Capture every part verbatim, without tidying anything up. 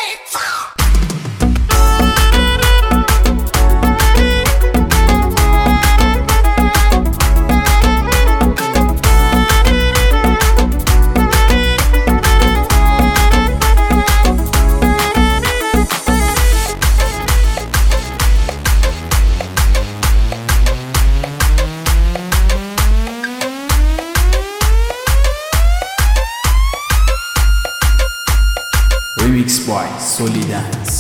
Remix by Solidance.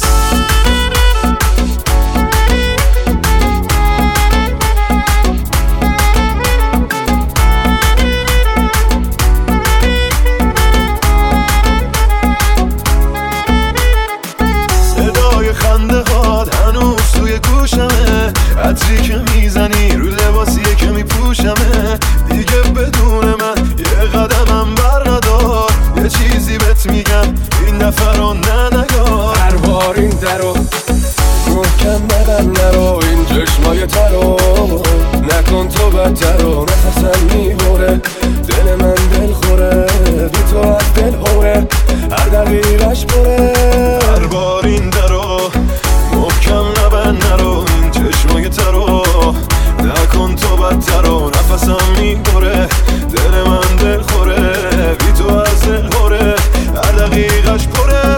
صدای خنده هات هنوز توی گوشمه، عطری که میزنی رو لباسیه که میپوشمه. دیگه بدون من یه قدمم بر ندار، یه چیزی بهت میگم این دفعه رو نه نگار. هر بار این درو محکم نبند نرو، این چشمای ترو نکن تو بدترو. نفسم میبره دل من دل خوره، بی تو از دل هوره هر دقیقش بره. هر بار این درو محکم نبند نرو، این چشمای ترو نکن تو بدترو. نفسم میبره دل من دل خوره، بی تو از دل هوره هر دقیقش پره.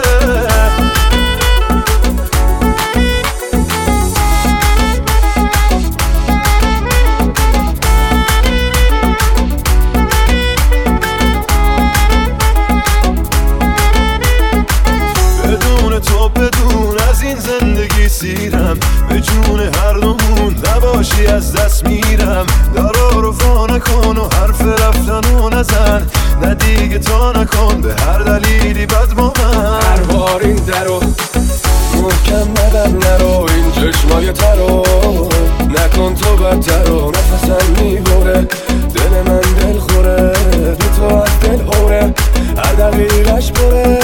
بدون تو بدون از این زندگی سیرم، به جون هر دومون نباشی از دست میرم. درا رو وا نکن و حرف رفتن و نزن، نه دیگه تا نکن به هر دلیلی بد با من. هر بار این درو محکم نبند نرو، این چشمای ترو نکن تو بدترو. نفسم میبره دل من دل خوره، بی تو از دل هوره هر دقیقش بره.